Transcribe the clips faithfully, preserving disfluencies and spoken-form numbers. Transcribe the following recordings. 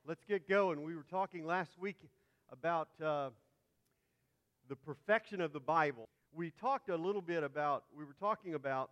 Let's get going. We were talking last week about uh, the perfection of the Bible. We talked a little bit about, we were talking about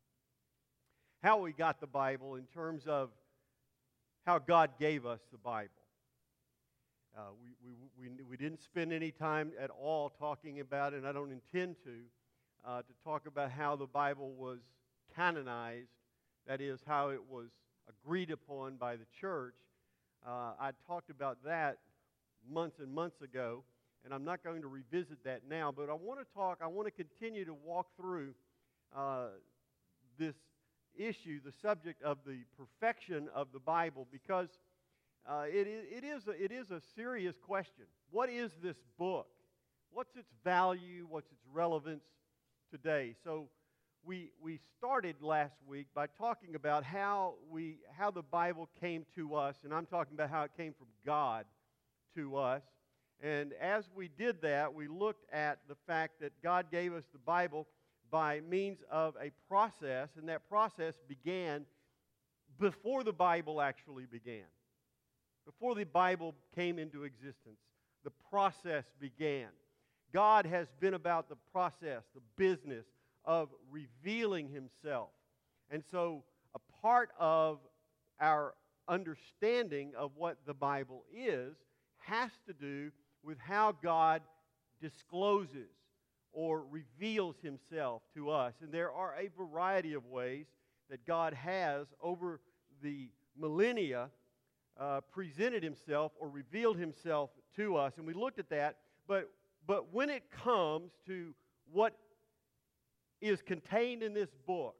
how we got the Bible in terms of how God gave us the Bible. Uh, we, we, we, we didn't spend any time at all talking about it, and I don't intend to, uh, to talk about how the Bible was canonized, that is, how it was agreed upon by the church. Uh, I talked about that months and months ago, and I'm not going to revisit that now, but I want to talk, I want to continue to walk through uh, this issue, the subject of the perfection of the Bible, because uh, it, it, is a, it is a serious question. What is this book? What's its value? What's its relevance today? So we we started last week by talking about how we how the Bible came to us, and I'm talking about how it came from God to us. And as we did that, we looked at the fact that God gave us the Bible by means of a process, and that process began before the Bible actually began. Before the Bible came into existence, the process began. God has been about the process, the business of revealing Himself. And so a part of our understanding of what the Bible is has to do with how God discloses or reveals Himself to us. And there are a variety of ways that God has over the millennia uh, presented Himself or revealed Himself to us. And we looked at that. But, but when it comes to what is contained in this book,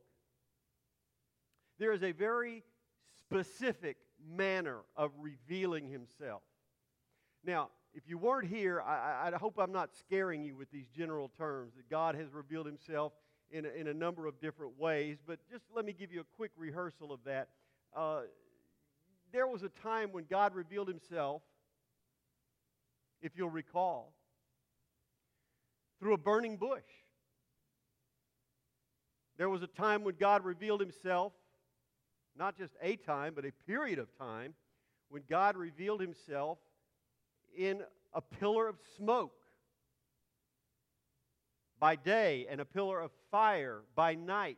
there is a very specific manner of revealing Himself. Now, if you weren't here, I, I hope I'm not scaring you with these general terms, that God has revealed Himself in a, in a number of different ways, but just let me give you a quick rehearsal of that. Uh, there was a time when God revealed Himself, if you'll recall, through a burning bush. There was a time when God revealed Himself, not just a time, but a period of time, when God revealed Himself in a pillar of smoke by day and a pillar of fire by night.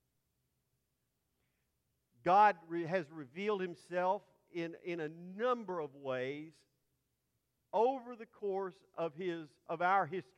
God re- has revealed Himself in, in a number of ways over the course of His of our history.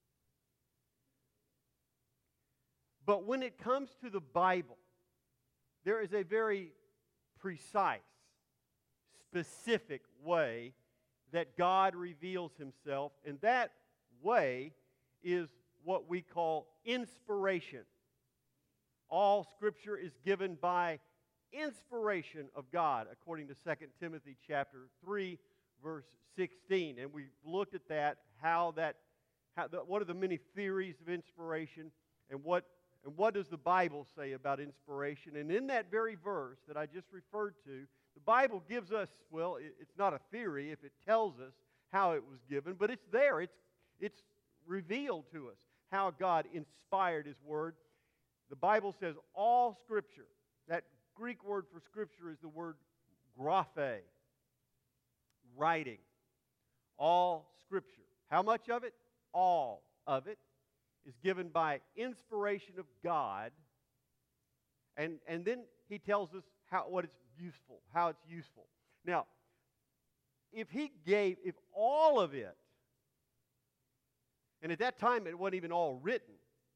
But when it comes to the Bible, there is a very precise, specific way that God reveals Himself, and that way is what we call inspiration. All Scripture is given by inspiration of God, according to Second Timothy chapter three, verse sixteen. And we looked at that, how that, how the, what are the many theories of inspiration, and what And what does the Bible say about inspiration? And in that very verse that I just referred to, the Bible gives us, well, it's not a theory if it tells us how it was given, but it's there. It's, it's revealed to us how God inspired His Word. The Bible says all Scripture, that Greek word for Scripture is the word graphe, writing. All Scripture. How much of it? All of it is given by inspiration of God, and, and then He tells us how what it's useful, how it's useful. Now, if He gave, if all of it, and at that time it wasn't even all written,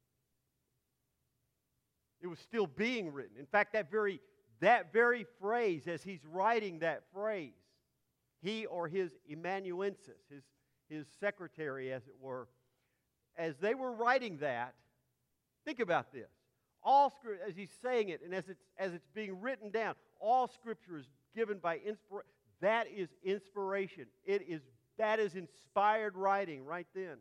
it was still being written. In fact, that very that very phrase, as He's writing that phrase, He or His amanuensis, his his secretary, as it were, as they were writing that, think about this. All Scripture, as he's saying it, and as it's as it's being written down, all Scripture is given by inspiration. That is inspiration. It is that is inspired writing right then.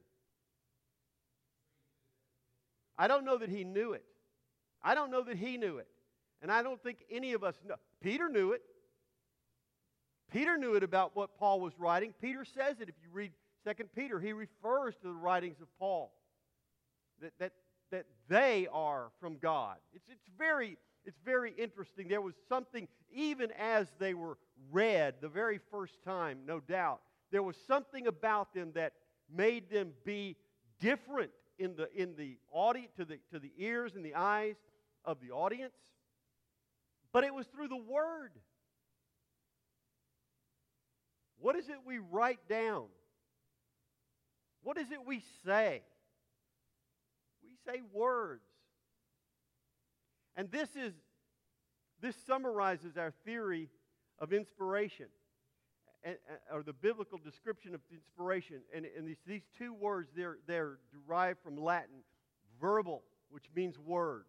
I don't know that he knew it. I don't know that he knew it, and I don't think any of us know. Peter knew it. Peter knew it about what Paul was writing. Peter says it if you read Second Peter, he refers to the writings of Paul, that, that, that they are from God. It's, it's, very, it's very interesting. There was something, even as they were read the very first time, no doubt, there was something about them that made them be different in the in the audience, to the to the ears and the eyes of the audience. But it was through the Word. What is it we write down? What is it we say? We say words. And this is this summarizes our theory of inspiration, and, or the biblical description of inspiration. And, and these, these two words, they're, they're derived from Latin, verbal, which means words,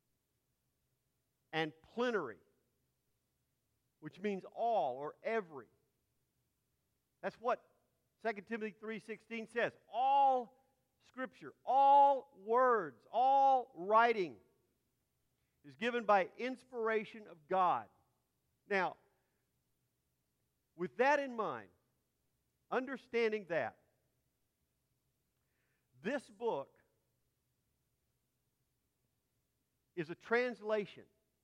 and plenary, which means all or every. That's what Second Timothy three sixteen says. All Scripture, all words, all writing is given by inspiration of God. Now, with that in mind, understanding that, this book is a translation.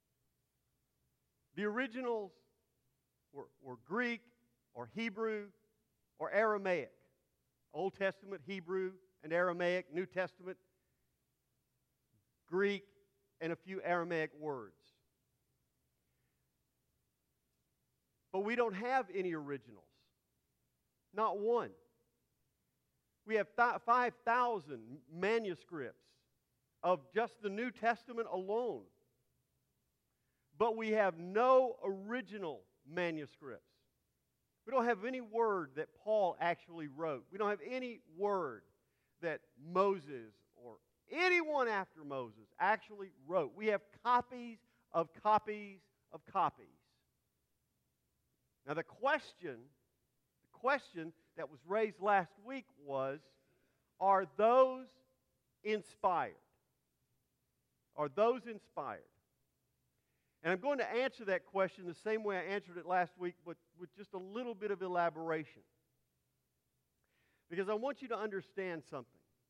The originals were, were Greek or Hebrew or Aramaic. Old Testament, Hebrew and Aramaic. New Testament, Greek, and a few Aramaic words. But we don't have any originals. Not one. We have th- five thousand manuscripts of just the New Testament alone. But we have no original manuscripts. We don't have any word that Paul actually wrote. We don't have any word that Moses or anyone after Moses actually wrote. We have copies of copies of copies. Now the question, the question that was raised last week was, are those inspired? Are those inspired? And I'm going to answer that question the same way I answered it last week, but with just a little bit of elaboration. Because I want you to understand something.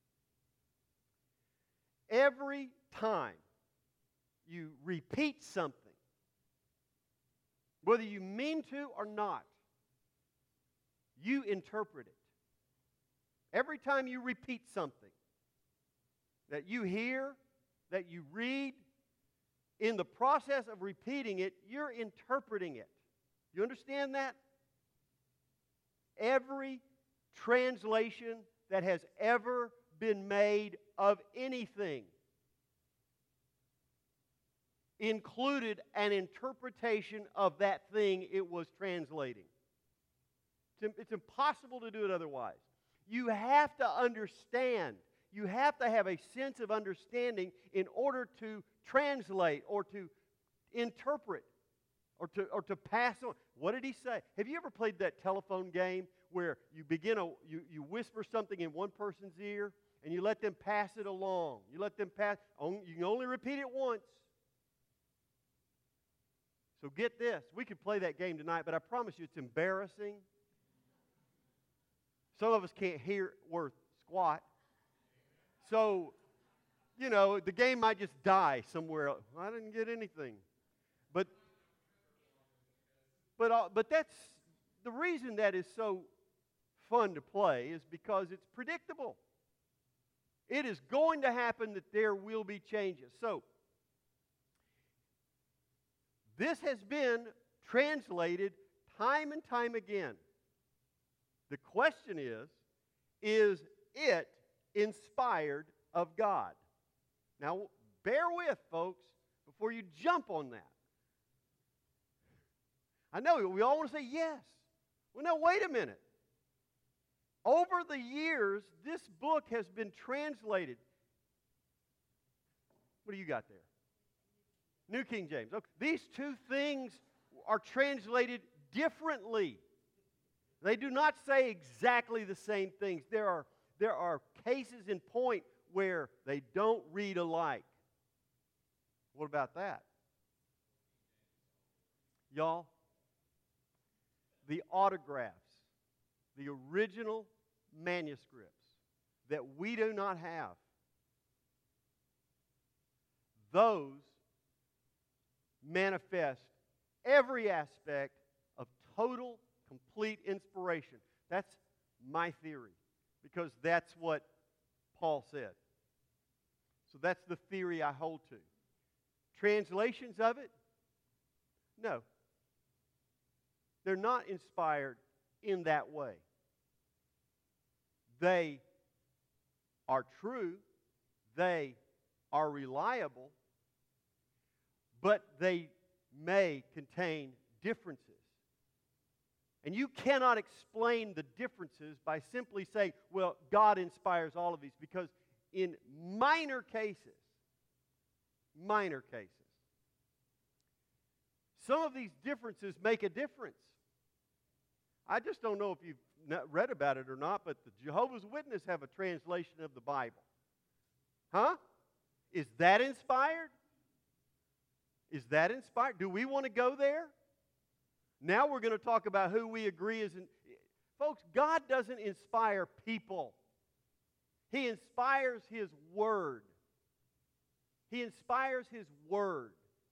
Every time you repeat something, whether you mean to or not, you interpret it. Every time you repeat something that you hear, that you read, in the process of repeating it, you're interpreting it. You understand that? Every translation that has ever been made of anything included an interpretation of that thing it was translating. It's impossible to do it otherwise. You have to understand. You have to have a sense of understanding in order to translate or to interpret or to or to pass on. What did he say? Have you ever played that telephone game where you begin a you, you whisper something in one person's ear and you let them pass it along? You let them pass. You can only repeat it once. So get this. We could play that game tonight, but I promise you it's embarrassing. Some of us can't hear worth squat. So, you know, the game might just die somewhere else. I didn't get anything. But but uh, but that's the reason that is so fun to play is because it's predictable. It is going to happen that there will be changes. So, this has been translated time and time again. The question is, is it inspired of God? Now, bear with, folks, before you jump on that. I know we all want to say yes. Well, no, wait a minute. Over the years, this book has been translated. What do you got there? New King James. Okay. These two things are translated differently. They do not say exactly the same things. There are, there are cases in point where they don't read alike. What about that? Y'all, the autographs, the original manuscripts that we do not have, those manifest every aspect of total, complete inspiration. That's my theory, because that's what Paul said. So that's the theory I hold to. Translations of it? No. They're not inspired in that way. They are true. They are reliable. But they may contain differences. And you cannot explain the differences by simply saying, well, God inspires all of these, because in minor cases, minor cases, some of these differences make a difference. I just don't know if you've read about it or not, but the Jehovah's Witnesses have a translation of the Bible. Huh? Is that inspired? Is that inspired? Do we want to go there? Now we're going to talk about who we agree is. In, folks, God doesn't inspire people. He inspires His Word. He inspires His Word.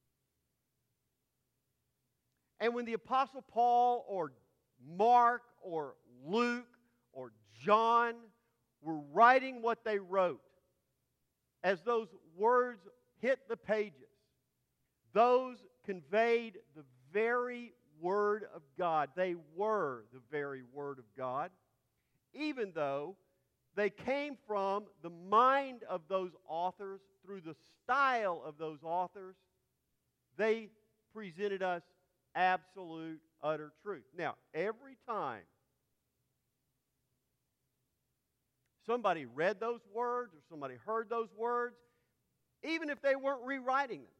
And when the Apostle Paul or Mark or Luke or John were writing what they wrote, as those words hit the pages, those conveyed the very Word of God. They were the very Word of God, even though they came from the mind of those authors through the style of those authors. They presented us absolute, utter truth. Now, every time somebody read those words or somebody heard those words, even if they weren't rewriting them,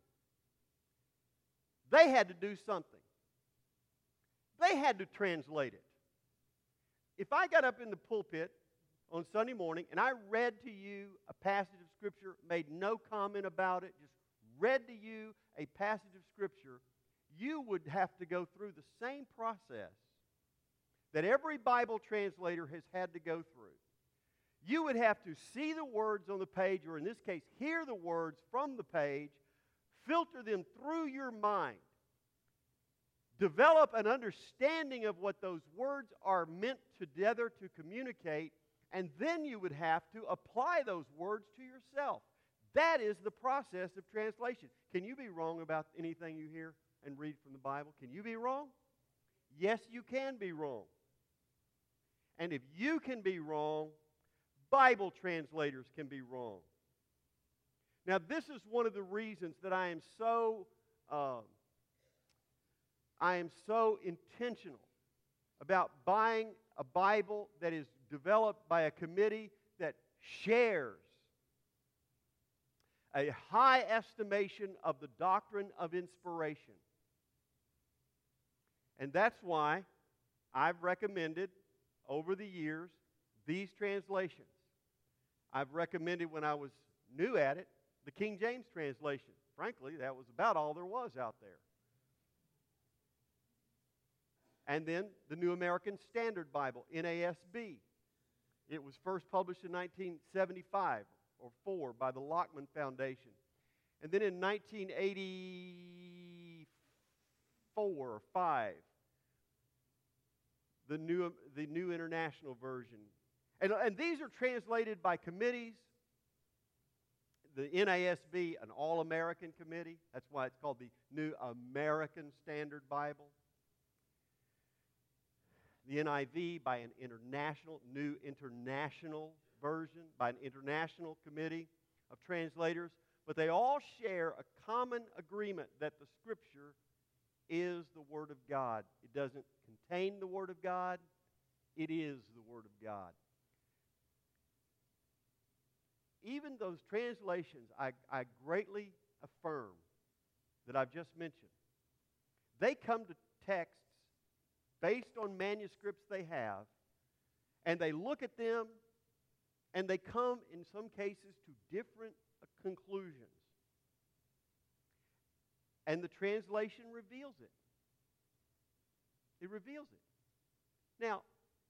they had to do something. They had to translate it. If I got up in the pulpit on Sunday morning and I read to you a passage of Scripture, made no comment about it, just read to you a passage of Scripture, you would have to go through the same process that every Bible translator has had to go through. You would have to see the words on the page, or in this case, hear the words from the page, filter them through your mind, develop an understanding of what those words are meant together to communicate, and then you would have to apply those words to yourself. That is the process of translation. Can you be wrong about anything you hear and read from the Bible? Can you be wrong? Yes, you can be wrong. And if you can be wrong, Bible translators can be wrong. Now, this is one of the reasons that I am so uh, I am so intentional about buying a Bible that is developed by a committee that shares a high estimation of the doctrine of inspiration. And that's why I've recommended over the years these translations. I've recommended, when I was new at it, the King James translation. Frankly, that was about all there was out there. And then the New American Standard Bible, N A S B. It was first published in nineteen seventy-five or four by the Lockman Foundation. And then in nineteen eighty-four or five, the New, the New International Version. And, and these are translated by committees. The N A S B, an All-American Committee. That's why it's called the New American Standard Bible. The N I V by an international, New International Version, by an international committee of translators. But they all share a common agreement that the Scripture is the Word of God. It doesn't contain the Word of God. It is the Word of God. Even those translations I, I greatly affirm that I've just mentioned, they come to texts based on manuscripts they have, and they look at them, and they come, in some cases, to different uh, conclusions. And the translation reveals it. It reveals it. Now,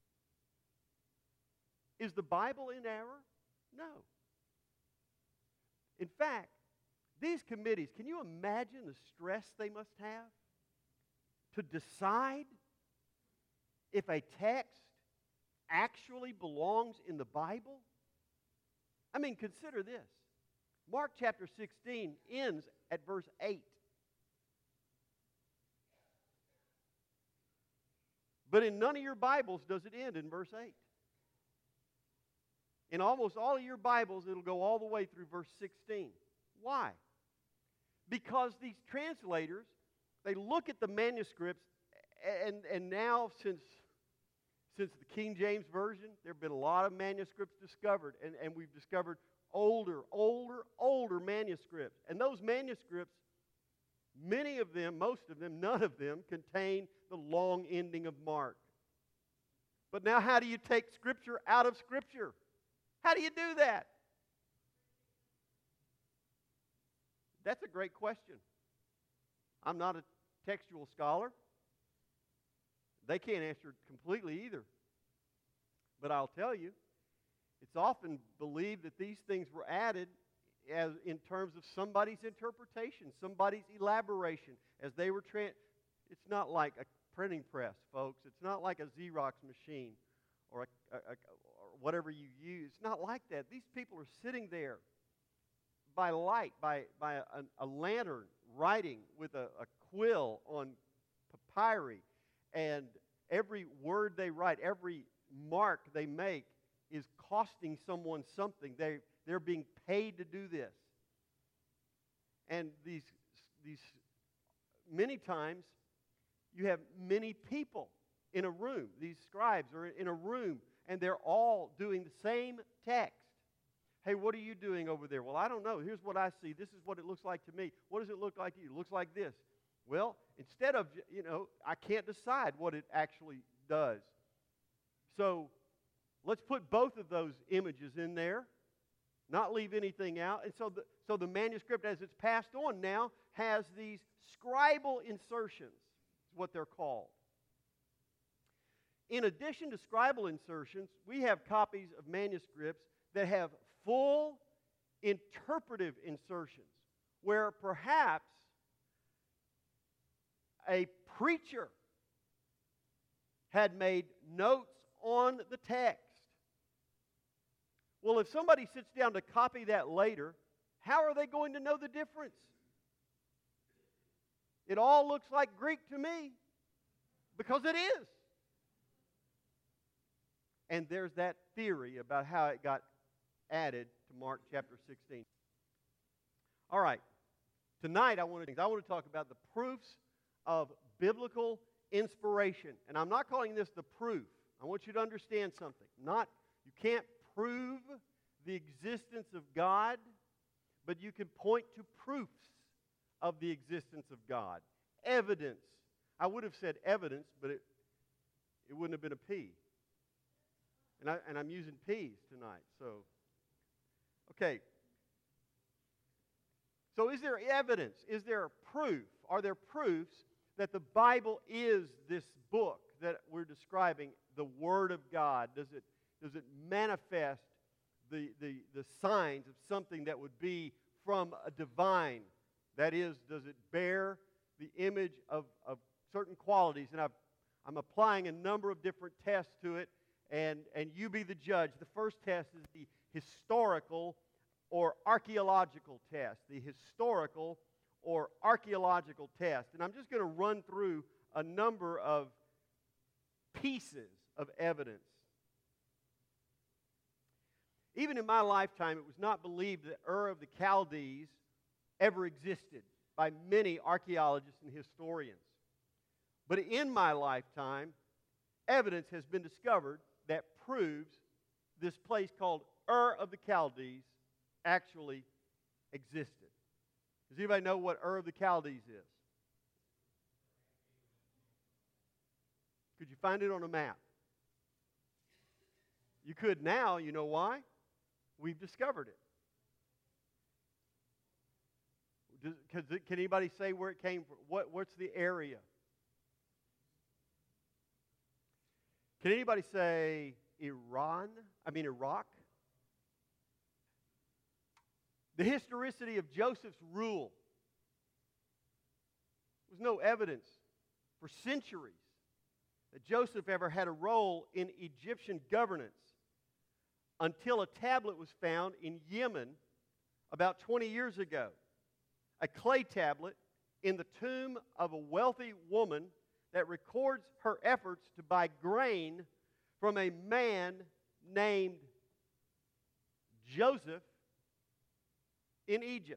is the Bible in error? No. In fact, these committees, can you imagine the stress they must have to decide if a text actually belongs in the Bible? I mean, consider this. Mark chapter sixteen ends at verse eight. But in none of your Bibles does it end in verse eight. In almost all of your Bibles, it'll go all the way through verse sixteen. Why? Because these translators, they look at the manuscripts, and, and now since, since the King James Version, there have been a lot of manuscripts discovered, and, and we've discovered older, older, older manuscripts. And those manuscripts, many of them, most of them, none of them, contain the long ending of Mark. But now how do you take Scripture out of Scripture? How do you do that? That's a great question. I'm not a textual scholar. They can't answer it completely either. But I'll tell you, it's often believed that these things were added as in terms of somebody's interpretation, somebody's elaboration, as they were trans. It's not like a printing press, folks. It's not like a Xerox machine or a, a, a or whatever you use. It's not like that. These people are sitting there by light, by by a, a lantern, writing with a, a quill on papyri, and every word they write, every mark they make is costing someone something. They they're being paid to do this. And these these many times you have many people in a room. These scribes are in a room, and they're all doing the same text. Hey, what are you doing over there? Well, I don't know. Here's what I see. This is what it looks like to me. What does it look like to you? It looks like this. Well, instead of, you know, I can't decide what it actually does. So let's put both of those images in there, not leave anything out. And so the, so the manuscript, as it's passed on now, has these scribal insertions. Is what they're called. In addition to scribal insertions, we have copies of manuscripts that have full interpretive insertions, where perhaps a preacher had made notes on the text. Well, if somebody sits down to copy that later, how are they going to know the difference? It all looks like Greek to me, because it is. And there's that theory about how it got added to Mark chapter sixteen. All right. Tonight I want to I want to talk about the proofs of biblical inspiration. And I'm not calling this the proof. I want you to understand something. Not you can't prove the existence of God, but you can point to proofs of the existence of God. Evidence. I would have said evidence, but it it wouldn't have been a P. And, I, and I'm using P's tonight, so, okay. So is there evidence? Is there proof? Are there proofs that the Bible is this book that we're describing, the Word of God? Does it, does it manifest the, the, the signs of something that would be from a divine? That is, does it bear the image of, of certain qualities? And I've, I'm applying a number of different tests to it. And, and you be the judge. The first test is the historical or archaeological test. The historical or archaeological test. And I'm just going to run through a number of pieces of evidence. Even in my lifetime, it was not believed that Ur of the Chaldees ever existed by many archaeologists and historians. But in my lifetime, evidence has been discovered that proves this place called Ur of the Chaldees actually existed. Does anybody know what Ur of the Chaldees is? Could you find it on a map? You could now. You know why? We've discovered it. Does, can anybody say where it came from? What, what's the area? Can anybody say Iran? I mean Iraq? The historicity of Joseph's rule. There was no evidence for centuries that Joseph ever had a role in Egyptian governance until a tablet was found in Yemen about twenty years ago. A clay tablet in the tomb of a wealthy woman that records her efforts to buy grain from a man named Joseph in Egypt.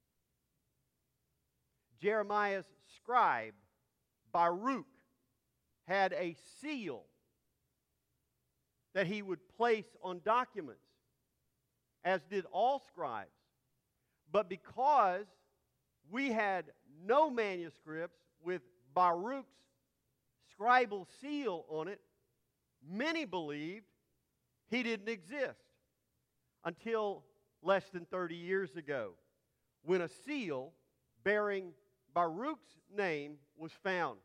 Jeremiah's scribe, Baruch, had a seal that he would place on documents, as did all scribes. But because we had no manuscripts with Baruch's scribal seal on it, many believed he didn't exist until less than thirty years ago, when a seal bearing Baruch's name was found.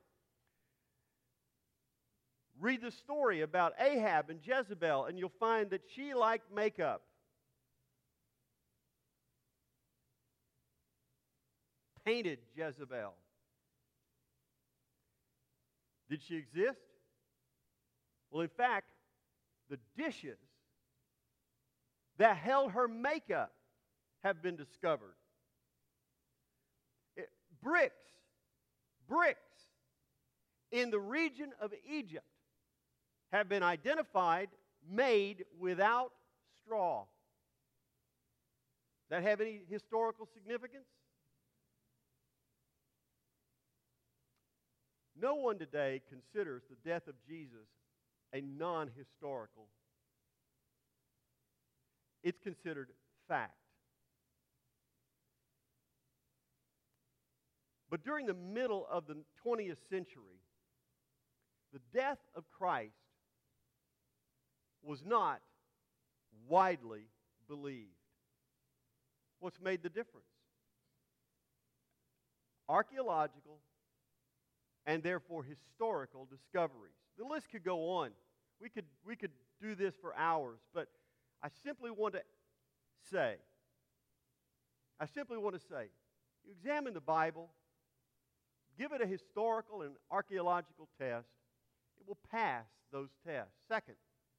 Read the story about Ahab and Jezebel, and you'll find that she liked makeup. Painted Jezebel. Did she exist? Well, in fact, the dishes that held her makeup have been discovered. It, bricks, bricks in the region of Egypt have been identified, made without straw. Does that have any historical significance? No one today considers the death of Jesus a non-historical. It's considered fact. But during the middle of the twentieth century, the death of Christ was not widely believed. What's made the difference? Archaeological and therefore historical discoveries. The list could go on. We could, we could do this for hours, but I simply want to say, I simply want to say, you examine the Bible, give it a historical and archaeological test, it will pass those tests. Second,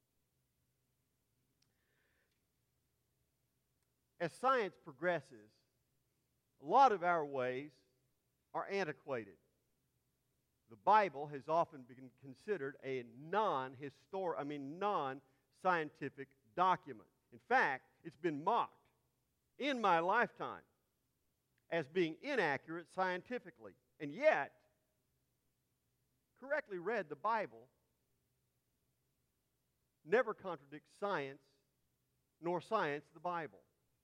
as science progresses, a lot of our ways are antiquated. The Bible has often been considered a non-histor- I mean non-scientific document. In fact, it's been mocked in my lifetime as being inaccurate scientifically. And yet, correctly read, the Bible never contradicts science, nor science the Bible.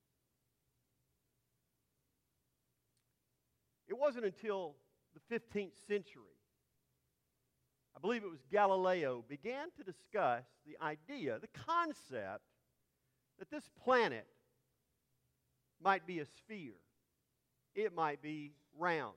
It wasn't until the fifteenth century, I believe it was Galileo, began to discuss the idea, the concept, that this planet might be a sphere. It might be round.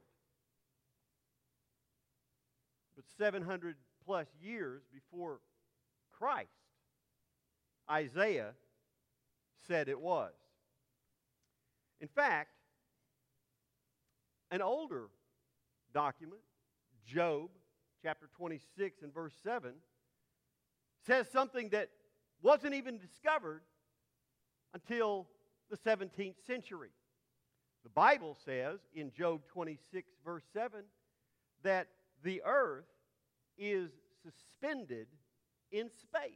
But seven hundred plus years before Christ, Isaiah said it was. In fact, an older document, Job, chapter twenty-six and verse seven, says something that wasn't even discovered until the seventeenth century. The Bible says in Job twenty-six verse seven that the earth is suspended in space.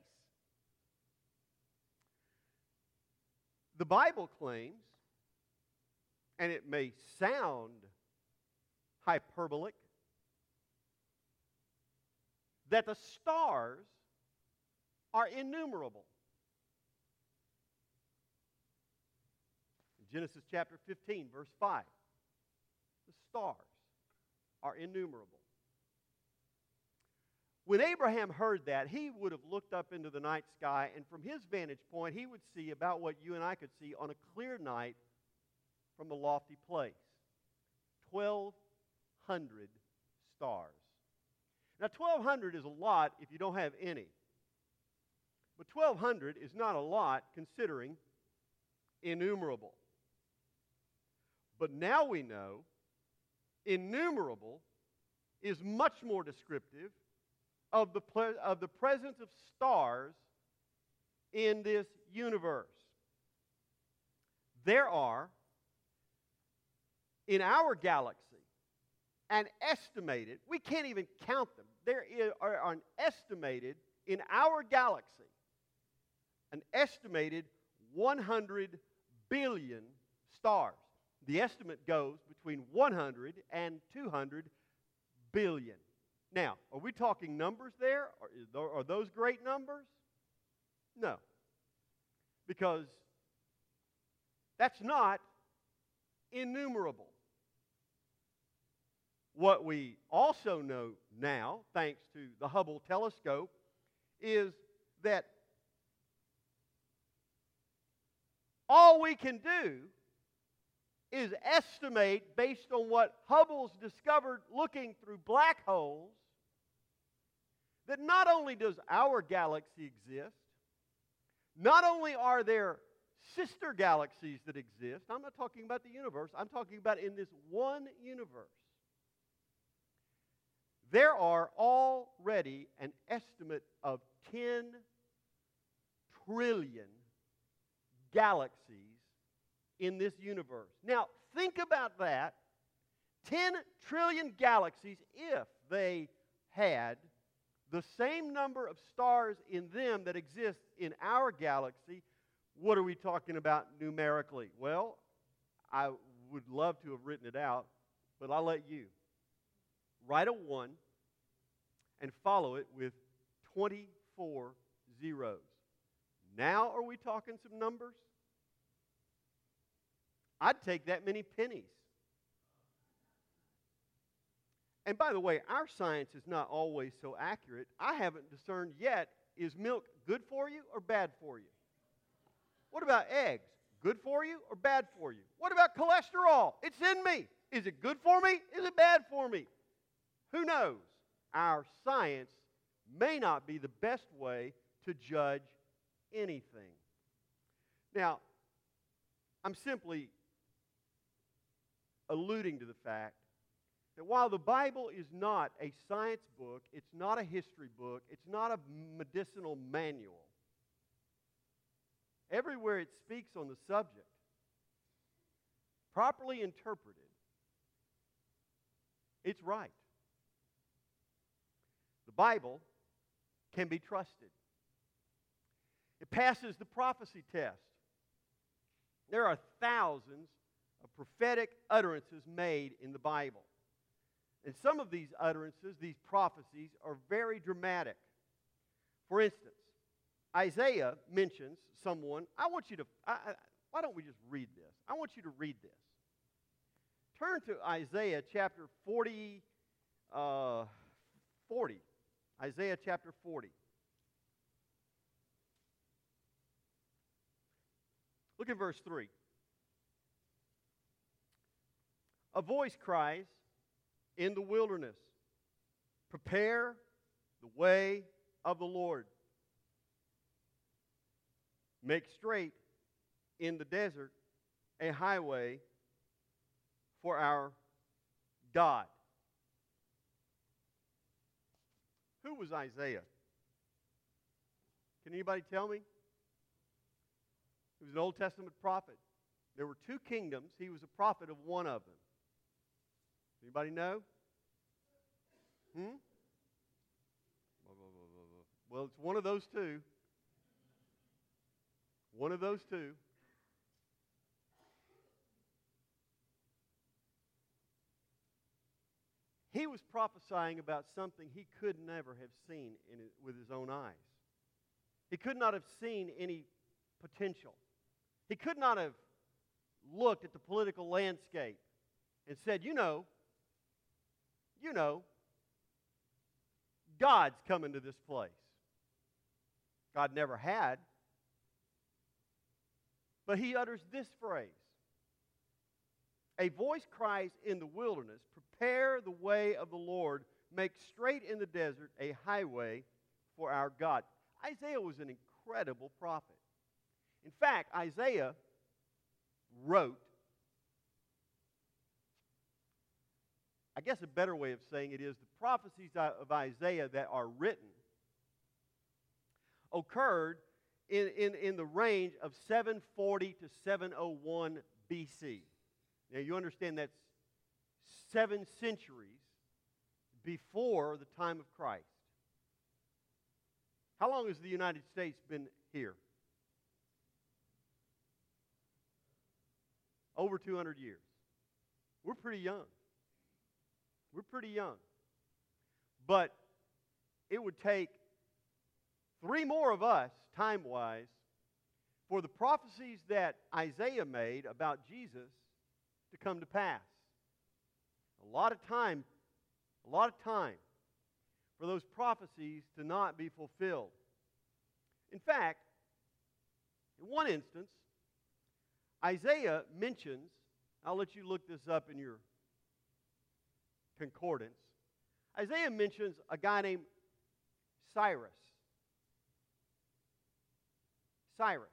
The Bible claims, and it may sound hyperbolic, that the stars are innumerable. In Genesis chapter fifteen, verse five, the stars are innumerable. When Abraham heard that, he would have looked up into the night sky, and from his vantage point, he would see about what you and I could see on a clear night from a lofty place. twelve hundred stars. Now, twelve hundred is a lot if you don't have any. But twelve hundred is not a lot considering innumerable. But now we know innumerable is much more descriptive of the, ple- of the presence of stars in this universe. There are, in our galaxy, an estimated, we can't even count them, there is, are an estimated, in our galaxy, an estimated one hundred billion stars. The estimate goes between one hundred and two hundred billion. Now, are we talking numbers there? Are, are those great numbers? No. Because that's not innumerable. What we also know now, thanks to the Hubble telescope, is that all we can do is estimate, based on what Hubble's discovered looking through black holes, that not only does our galaxy exist, not only are there sister galaxies that exist, I'm not talking about the universe, I'm talking about in this one universe, there are already an estimate of ten trillion galaxies in this universe. Now, think about that. ten trillion galaxies, if they had the same number of stars in them that exist in our galaxy, what are we talking about numerically? Well, I would love to have written it out, but I'll let you. Write a one and follow it with twenty-four zeros. Now are we talking some numbers? I'd take that many pennies. And by the way, our science is not always so accurate. I haven't discerned yet, is milk good for you or bad for you? What about eggs? Good for you or bad for you? What about cholesterol? It's in me. Is it good for me? Is it bad for me? Who knows? Our science may not be the best way to judge anything. Now, I'm simply alluding to the fact that while the Bible is not a science book, it's not a history book, it's not a medicinal manual, everywhere it speaks on the subject, properly interpreted, it's right. The Bible can be trusted. It passes the prophecy test. There are thousands of prophetic utterances made in the Bible. And some of these utterances, these prophecies, are very dramatic. For instance, Isaiah mentions someone. I want you to, I, I, why don't we just read this? I want you to read this. Turn to Isaiah chapter forty, uh, forty. Isaiah chapter forty. Look at verse three. A voice cries in the wilderness, prepare the way of the Lord. Make straight in the desert a highway for our God. Who was Isaiah? Can anybody tell me? He was an Old Testament prophet. There were two kingdoms. He was a prophet of one of them. Anybody know? Hmm? Well, it's one of those two. One of those two. He was prophesying about something he could never have seen in it with his own eyes. He could not have seen any potential. He could not have looked at the political landscape and said, you know, you know, God's coming to this place. God never had. But he utters this phrase. A voice cries in the wilderness, prepare the way of the Lord, make straight in the desert a highway for our God. Isaiah was an incredible prophet. In fact, Isaiah wrote I guess a better way of saying it is the prophecies of Isaiah that are written occurred in, in, in the range of seven forty to seven oh one B C. Now you understand that's seven centuries before the time of Christ. How long has the United States been here? Over two hundred years. We're pretty young. We're pretty young. But it would take three more of us, time-wise, for the prophecies that Isaiah made about Jesus to come to pass. A lot of time, a lot of time for those prophecies to not be fulfilled. In fact, in one instance, Isaiah mentions, I'll let you look this up in your concordance. Isaiah mentions a guy named Cyrus. Cyrus.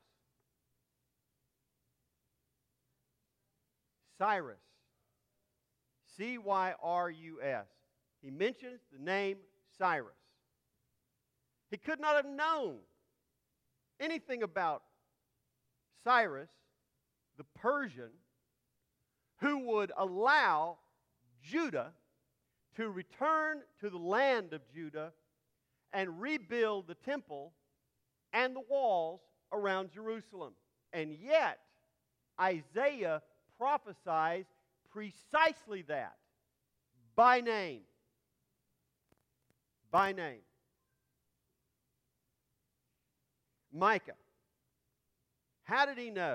Cyrus. C Y R U S. He mentions the name Cyrus. He could not have known anything about Cyrus, the Persian, who would allow Judah to return to the land of Judah and rebuild the temple and the walls around Jerusalem. And yet, Isaiah prophesies precisely that, by name. By name. Micah. How did he know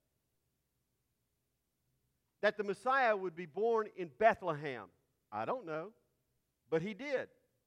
that the Messiah would be born in Bethlehem? I don't know, but he did.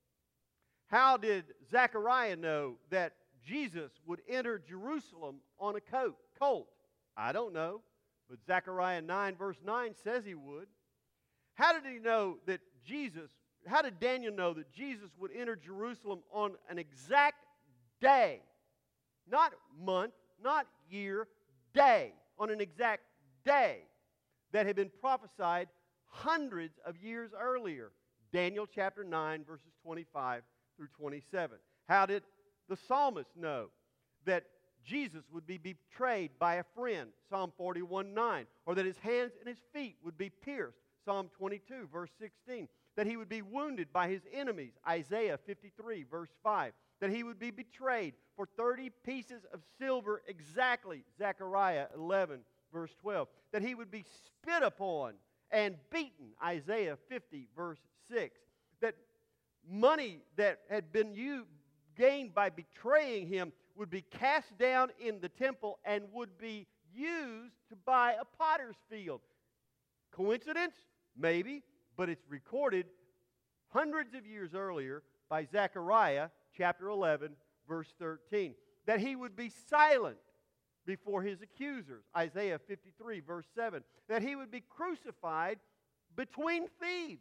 How did Zechariah know that Jesus would enter Jerusalem on a coat, colt? I don't know, but Zechariah nine verse nine says he would. How did he know that Jesus, how did Daniel know that Jesus would enter Jerusalem on an exact day? Not month, not year, day. On an exact day that had been prophesied hundreds of years earlier. Daniel chapter nine, verses twenty-five through twenty-seven. How did the psalmist know that Jesus would be betrayed by a friend? Psalm forty-one nine. Or that his hands and his feet would be pierced? Psalm twenty-two, verse sixteen. That he would be wounded by his enemies? Isaiah fifty-three, verse five. That he would be betrayed for thirty pieces of silver exactly? Zechariah eleven, verse twelve. That he would be spit upon and beaten? Isaiah fifty, verse six. That money that had been used, gained by betraying him would be cast down in the temple and would be used to buy a potter's field. Coincidence? Maybe, but it's recorded hundreds of years earlier by Zechariah chapter eleven, verse thirteen. That he would be silent before his accusers. Isaiah fifty-three, verse seven. That he would be crucified between thieves.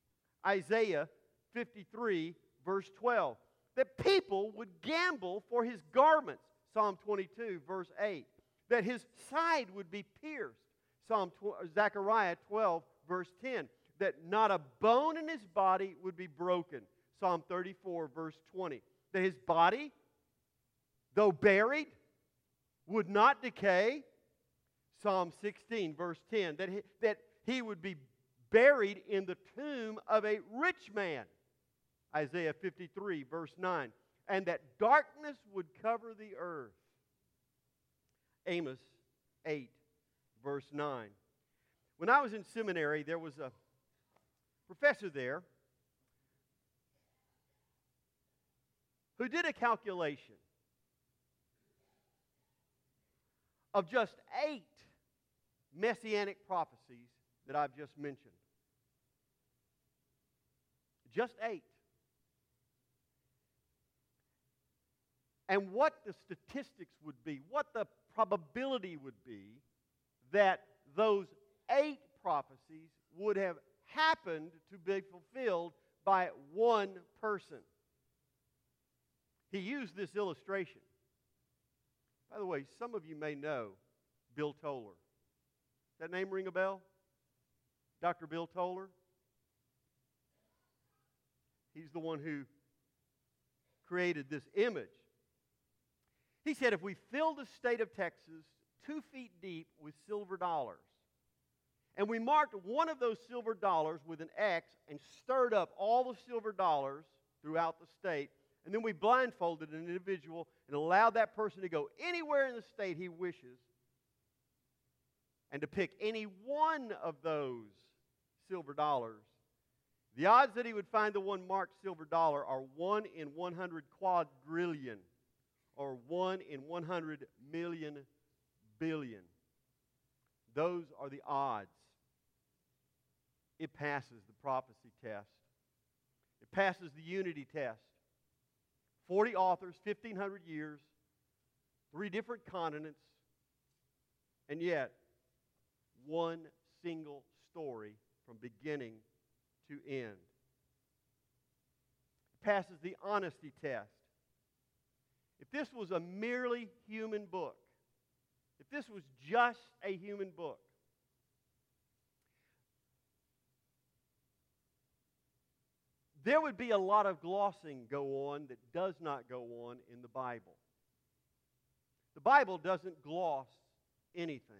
Isaiah fifty-three, verse twelve. That people would gamble for his garments. Psalm twenty-two, verse eight. That his side would be pierced. Psalm Zechariah twelve, verse ten. That not a bone in his body would be broken. Psalm thirty-four, verse twenty. That his body, though buried, would not decay. Psalm sixteen, verse ten. That he, that he would be buried in the tomb of a rich man. Isaiah fifty-three, verse nine. And that darkness would cover the earth. Amos eight, verse nine. When I was in seminary, there was a professor there who did a calculation of just eight messianic prophecies that I've just mentioned. Just eight. And what the statistics would be, what the probability would be that those eight prophecies would have happened to be fulfilled by one person. He used this illustration. By the way, some of you may know Bill Toller. Does that name ring a bell? Doctor Bill Toller? He's the one who created this image. He said, if we filled the state of Texas two feet deep with silver dollars, and we marked one of those silver dollars with an X and stirred up all the silver dollars throughout the state, and then we blindfolded an individual and allowed that person to go anywhere in the state he wishes and to pick any one of those silver dollars, the odds that he would find the one marked silver dollar are one in one hundred quadrillion, or one in one hundred million billion. Those are the odds. It passes the prophecy test. It passes the unity test. forty authors, fifteen hundred years, three different continents, and yet one single story from beginning to end. It passes the honesty test. If this was a merely human book, if this was just a human book, there would be a lot of glossing go on that does not go on in the Bible. The Bible doesn't gloss anything.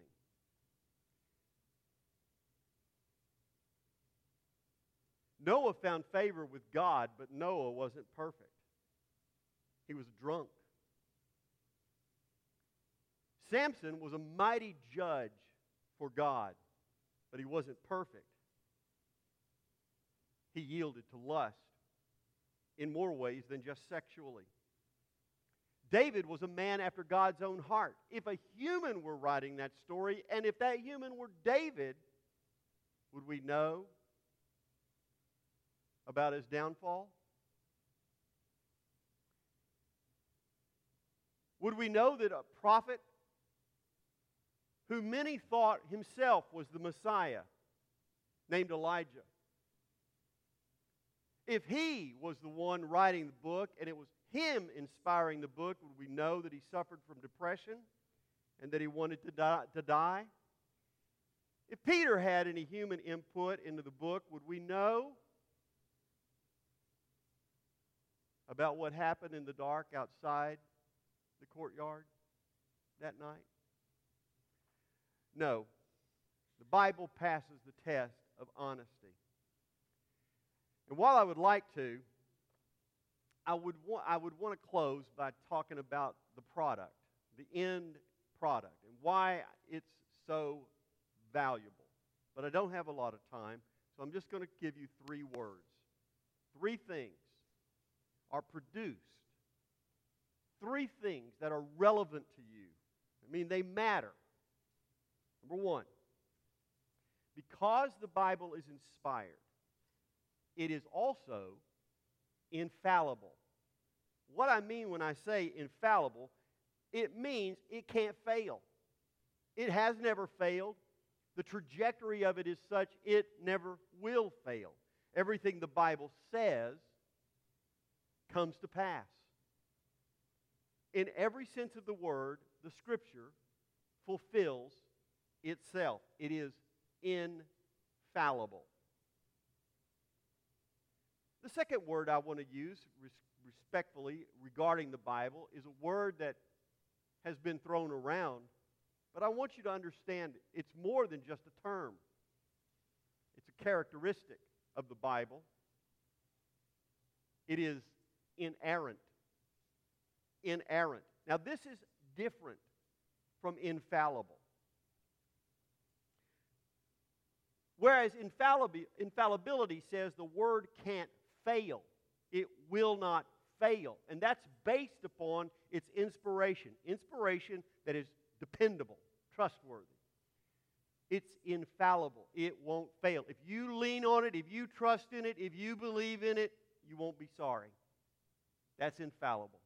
Noah found favor with God, but Noah wasn't perfect. He was drunk. Samson was a mighty judge for God, but he wasn't perfect. He yielded to lust in more ways than just sexually. David was a man after God's own heart. If a human were writing that story, and if that human were David, would we know about his downfall? Would we know that a prophet who many thought himself was the Messiah, named Elijah, if he was the one writing the book and it was him inspiring the book, would we know that he suffered from depression and that he wanted to die? To die? If Peter had any human input into the book, would we know about what happened in the dark outside the courtyard that night? No. The Bible passes the test of honesty. And while I would like to, I would want, I would want to close by talking about the product, the end product, and why it's so valuable. But I don't have a lot of time, so I'm just going to give you three words. Three things are produced. Three things that are relevant to you. I mean, they matter. Number one, because the Bible is inspired, it is also infallible. What I mean when I say infallible, it means it can't fail. It has never failed. The trajectory of it is such it never will fail. Everything the Bible says comes to pass. In every sense of the word, the Scripture fulfills itself. It is infallible. The second word I want to use res- respectfully regarding the Bible is a word that has been thrown around, but I want you to understand it's more than just a term. It's a characteristic of the Bible. It is inerrant. Inerrant. Now, this is different from infallible. Whereas infallibi- infallibility says the word can't fail. It will not fail. And that's based upon its inspiration. Inspiration that is dependable, trustworthy. It's infallible. It won't fail. If you lean on it, if you trust in it, if you believe in it, you won't be sorry. That's infallible.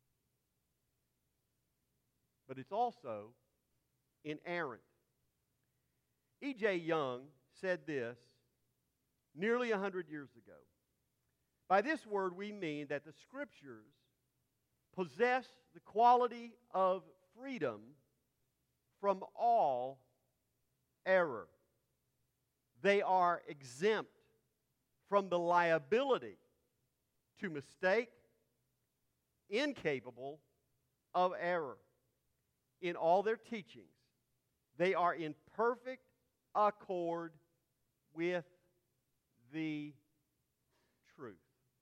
But it's also inerrant. E J Young said this nearly a hundred years ago. By this word we mean that the Scriptures possess the quality of freedom from all error. They are exempt from the liability to mistake, incapable of error. In all their teachings, they are in perfect accord with the truth.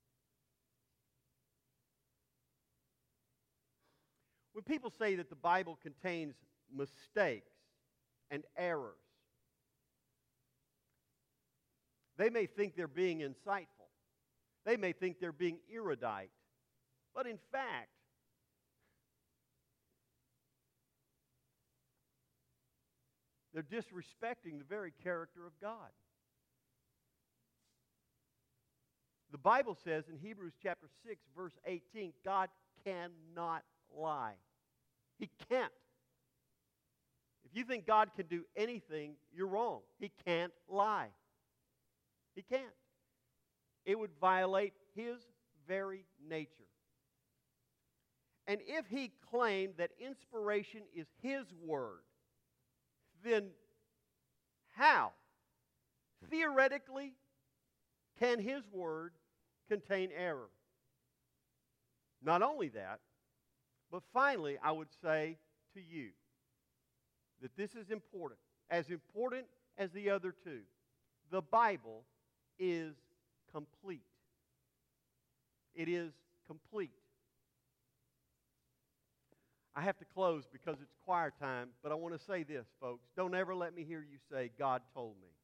When people say that the Bible contains mistakes and errors, they may think they're being insightful. They may think they're being erudite. But in fact, they're disrespecting the very character of God. The Bible says in Hebrews chapter six, verse eighteen, God cannot lie. He can't. If you think God can do anything, you're wrong. He can't lie. He can't. It would violate His very nature. And if He claimed that inspiration is His word, then how, theoretically, can His word contain error? Not only that, but finally, I would say to you that this is important, as important as the other two. The Bible is complete. It is complete. I have to close because it's choir time, but I want to say this, folks. Don't ever let me hear you say, God told me.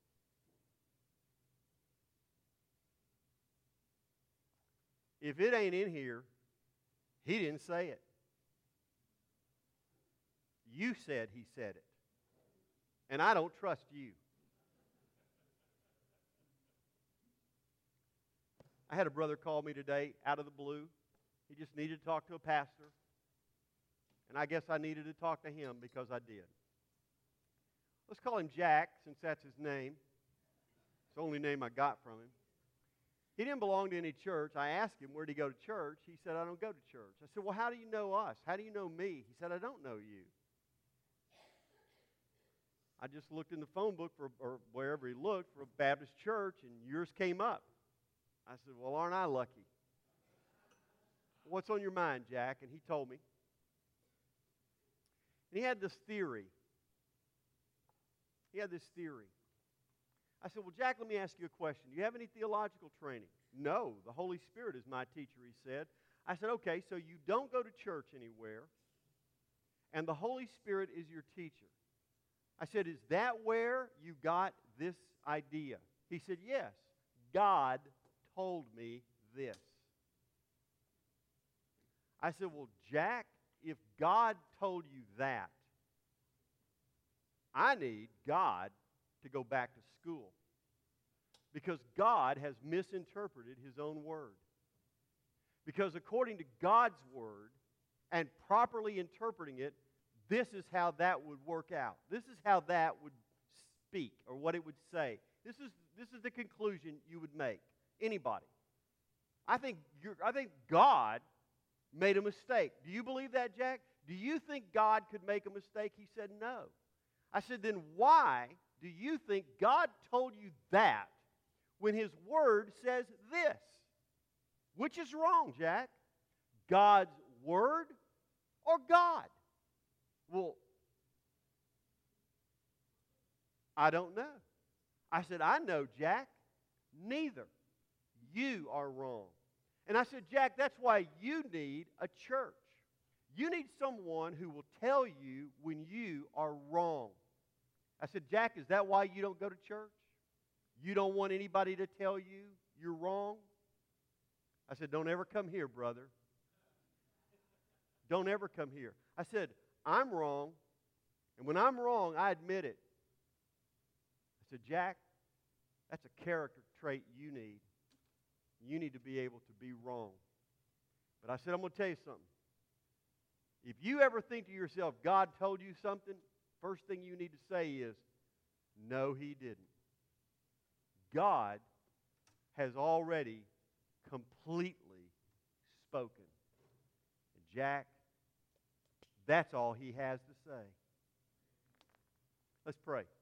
If it ain't in here, He didn't say it. You said He said it. And I don't trust you. I had a brother call me today out of the blue. He just needed to talk to a pastor. And I guess I needed to talk to him because I did. Let's call him Jack, since that's his name. It's the only name I got from him. He didn't belong to any church. I asked him, where did he go to church? He said, I don't go to church. I said, well, how do you know us? How do you know me? He said, I don't know you. I just looked in the phone book, for, or wherever he looked, for a Baptist church, and yours came up. I said, well, aren't I lucky? What's on your mind, Jack? And he told me. And he had this theory. He had this theory. I said, well, Jack, let me ask you a question. Do you have any theological training? No, the Holy Spirit is my teacher, he said. I said, okay, so you don't go to church anywhere, and the Holy Spirit is your teacher. I said, is that where you got this idea? He said, yes, God told me this. I said, well, Jack, if God told you that, I need God to go back to school, because God has misinterpreted His own word. Because according to God's word and properly interpreting it, this is how that would work out. This is how that would speak, or what it would say. This is, this is the conclusion you would make. Anybody. I think, you're, I think God made a mistake. Do you believe that, Jack? Do you think God could make a mistake? He said no. I said, then why do you think God told you that when His Word says this? Which is wrong, Jack? God's Word or God? Well, I don't know. I said, I know, Jack. Neither. You are wrong. And I said, Jack, that's why you need a church. You need someone who will tell you when you are wrong. I said, Jack, is that why you don't go to church? You don't want anybody to tell you you're wrong? I said, don't ever come here, brother. Don't ever come here. I said, I'm wrong, and when I'm wrong, I admit it. I said, Jack, that's a character trait you need. You need to be able to be wrong. But I said, I'm going to tell you something. If you ever think to yourself, God told you something, first thing you need to say is, no, He didn't. God has already completely spoken. And Jack, that's all He has to say. Let's pray.